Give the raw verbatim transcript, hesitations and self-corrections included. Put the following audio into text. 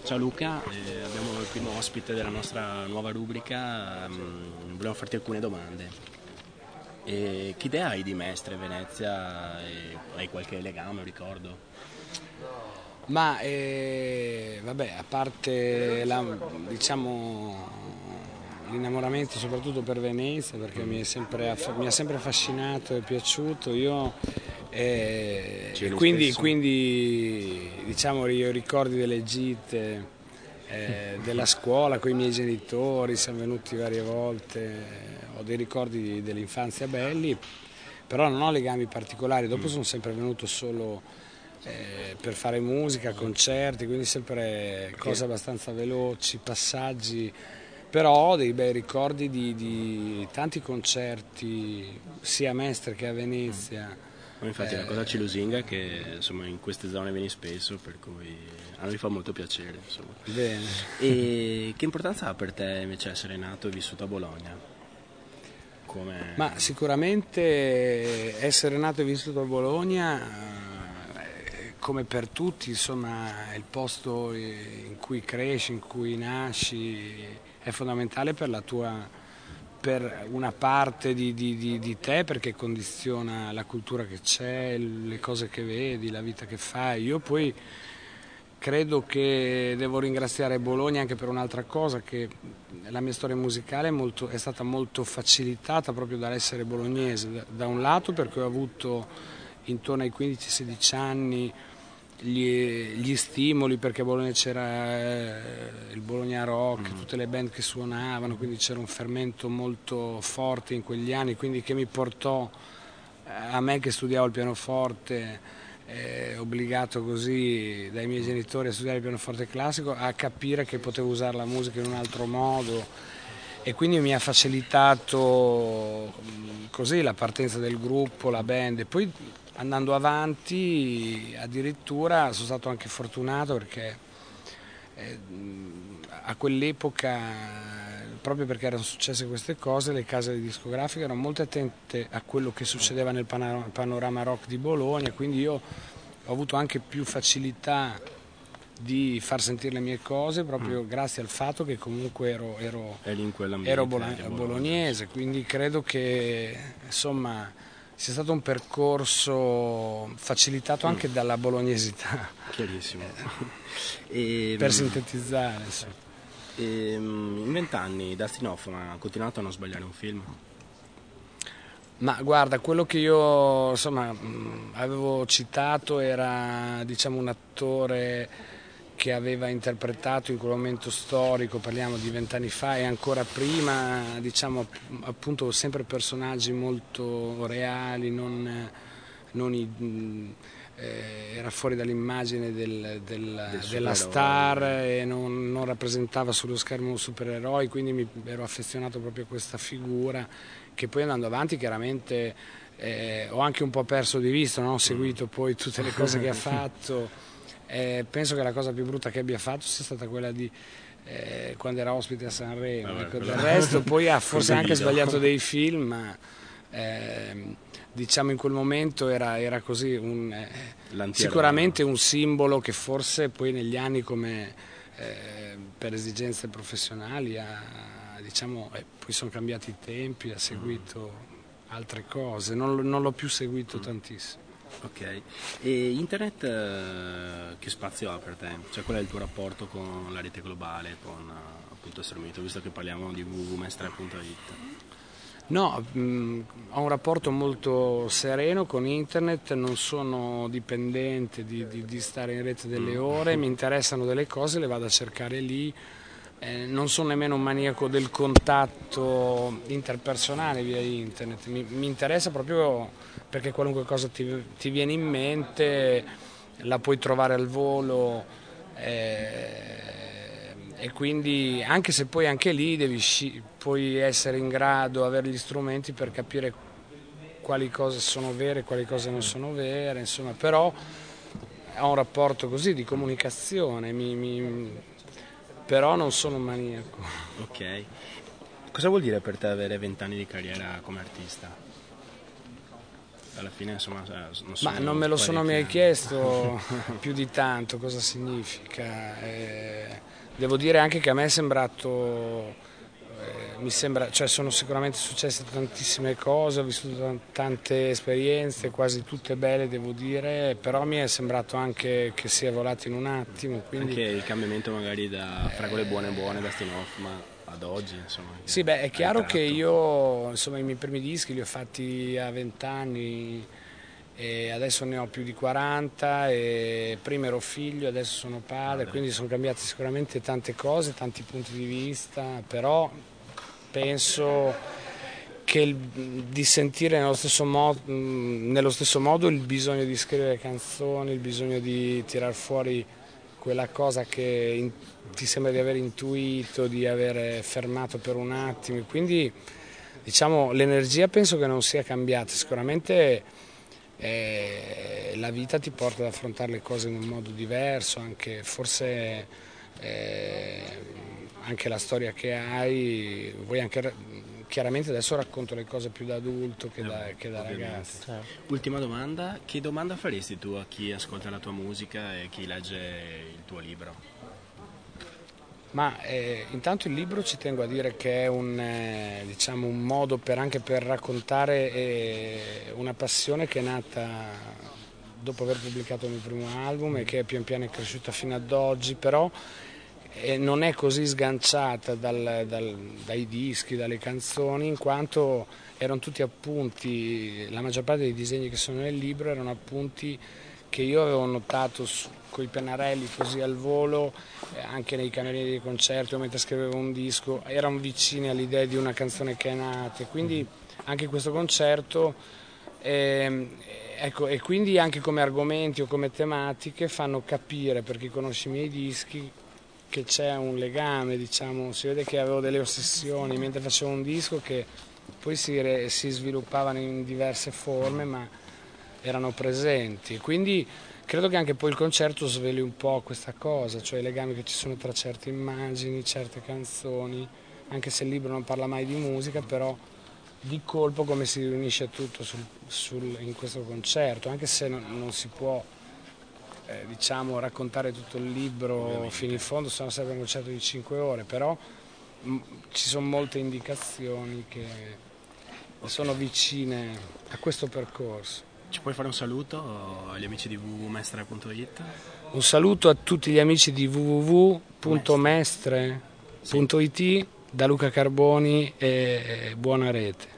Ciao Luca, eh, abbiamo il primo ospite della nostra nuova rubrica, mm, volevo farti alcune domande. E che idea hai di Mestre Venezia? E hai qualche legame o ricordo? Ma eh, vabbè, a parte la, diciamo, l'innamoramento soprattutto per Venezia, perché mi, è sempre, aff- mi ha sempre affascinato e piaciuto, io eh, Ci e vieni quindi, spesso? quindi diciamo io ricordi delle gite eh, della scuola con i miei genitori, siamo venuti varie volte, ho dei ricordi dell'infanzia belli, però non ho legami particolari, dopo Mm. sono sempre venuto solo eh, per fare musica, concerti, quindi sempre Perché cose abbastanza veloci, passaggi, però ho dei bei ricordi di, di tanti concerti sia a Mestre che a Venezia. ma infatti la cosa ci Eh, lusinga è che insomma, in queste zone vieni spesso, per cui a noi fa molto piacere. Insomma. bene. E che importanza ha per te invece essere nato e vissuto a Bologna? Ma Come... sicuramente essere nato e vissuto a Bologna, eh, come per tutti, insomma, è il posto in cui cresci, in cui nasci, è fondamentale per la tua, per una parte di, di- di- di te, perché condiziona la cultura che c'è, le cose che vedi, la vita che fai. Io poi credo che devo ringraziare Bologna anche per un'altra cosa, che la mia storia musicale è, molto, è stata molto facilitata proprio dall'essere bolognese, da, da un lato perché ho avuto intorno ai quindici sedici anni gli, gli stimoli, perché a Bologna c'era eh, il Bologna Rock, Mm. tutte le band che suonavano, quindi c'era un fermento molto forte in quegli anni, quindi che mi portò eh, a me che studiavo il pianoforte, eh, obbligato così dai miei genitori a studiare il pianoforte classico, a capire che potevo usare la musica in un altro modo, e quindi mi ha facilitato mh, così la partenza del gruppo, la band. E poi andando avanti addirittura sono stato anche fortunato perché eh, a quell'epoca, proprio perché erano successe queste cose, le case discografiche erano molto attente a quello che succedeva nel pana- panorama rock di Bologna, quindi io ho avuto anche più facilità di far sentire le mie cose Mm. proprio grazie al fatto che comunque ero, ero, Eri in ero quell'ambiente bola- di Bologna. bolognese, quindi credo che insomma sia stato un percorso facilitato Mm. anche dalla bolognesità, Chiarissimo. E, per sintetizzare. Insomma. e, in vent'anni Dustin Hoffman ha continuato a non sbagliare un film. Ma guarda, quello che io insomma mh, avevo citato era, diciamo, un attore che aveva interpretato in quel momento storico, parliamo di vent'anni fa e ancora prima, diciamo, appunto sempre personaggi molto reali, non, non i, mh, eh, era fuori dall'immagine del- del- Del della supereroe. star e non, non rappresentava sullo schermo un supereroe, quindi mi ero affezionato proprio a questa figura, che poi andando avanti chiaramente eh, ho anche un po' perso di vista, non ho Mm. seguito poi tutte le cose che ha fatto. Eh, penso che la cosa più brutta che abbia fatto sia stata quella di eh, quando era ospite a Sanremo. Vabbè, Ecco, quello... del resto poi ha quel forse anche delirio. sbagliato dei film, ma ehm, diciamo in quel momento era, era così un, eh, L'antieroe, no? sicuramente un simbolo che forse poi negli anni come eh, per esigenze professionali ha, diciamo, eh, poi sono cambiati i tempi, ha Mm. seguito altre cose, non, non l'ho più seguito Mm. tantissimo. Ok. E internet eh, che spazio ha per te? Cioè qual è il tuo rapporto con la rete globale, con eh, appunto strumento, visto che parliamo di w w w punto mestre punto i t? No, mh, ho un rapporto molto sereno con internet, non sono dipendente di, di- di stare in rete delle ore, Mm. mi interessano delle cose, le vado a cercare lì, eh, non sono nemmeno un maniaco del contatto interpersonale via internet, mi, mi interessa proprio perché qualunque cosa ti, ti viene in mente la puoi trovare al volo. eh, e quindi anche se poi anche lì devi sci- puoi essere in grado, avere gli strumenti per capire quali cose sono vere e quali cose non sono vere, insomma, però ho un rapporto così di comunicazione, mi, mi- però non sono un maniaco. Ok. Cosa vuol dire per te avere vent'anni di carriera come artista? Alla fine, insomma, eh, non Ma sono non me lo sono parecchi mai anni. chiesto più di tanto cosa significa. Eh, devo dire anche che a me è sembrato, eh, mi sembra, cioè sono sicuramente successe tantissime cose, ho vissuto tante esperienze, quasi tutte belle devo dire, però mi è sembrato anche che sia volato in un attimo. Quindi, anche il cambiamento magari da fra quelle buone buone da Dustin Hoffman ad oggi, insomma. Sì, beh, è chiaro che tratto. io, insomma, i miei primi dischi li ho fatti a venti anni e adesso ne ho più di quaranta, e prima ero figlio, adesso sono padre, quindi sono cambiate sicuramente tante cose, tanti punti di vista, però penso che il, di sentire nello stesso, modo, nello stesso modo il bisogno di scrivere canzoni, il bisogno di tirar fuori quella cosa che in, ti sembra di aver intuito, di aver fermato per un attimo, quindi diciamo l'energia penso che non sia cambiata, sicuramente eh, la vita ti porta ad affrontare le cose in un modo diverso, anche forse eh, anche la storia che hai, vuoi anche, chiaramente adesso racconto le cose più da adulto che da, che da ragazzo. Certo. Ultima domanda, che domanda faresti tu a chi ascolta la tua musica e chi legge il tuo libro? Ma eh, intanto il libro ci tengo a dire che è un, eh, diciamo, un modo per, anche per raccontare eh, una passione che è nata dopo aver pubblicato il mio primo album e che pian piano è cresciuta fino ad oggi, però eh, non è così sganciata dal, dal, dai dischi, dalle canzoni, in quanto erano tutti appunti, la maggior parte dei disegni che sono nel libro erano appunti che io avevo notato con i pennarelli così al volo, eh, anche nei camerini dei concerti o mentre scrivevo un disco, erano vicini all'idea di una canzone che è nata, quindi anche questo concerto, eh, ecco, e quindi anche come argomenti o come tematiche fanno capire, per chi conosce i miei dischi, che c'è un legame, diciamo, si vede che avevo delle ossessioni mentre facevo un disco che poi si, re, si sviluppavano in diverse forme, ma erano presenti, quindi credo che anche poi il concerto sveli un po' questa cosa, cioè i legami che ci sono tra certe immagini, certe canzoni, anche se il libro non parla mai di musica, però di colpo come si riunisce tutto sul, sul, in questo concerto, anche se non, non si può eh, diciamo raccontare tutto il libro ovviamente fino in fondo, se no sarebbe un concerto di cinque ore, però m- ci sono molte indicazioni che okay. sono vicine a questo percorso. Ci puoi fare un saluto agli amici di w w w punto mestre punto i t? Un saluto a tutti gli amici di w w w punto mestre punto i t da Luca Carboni e buona rete.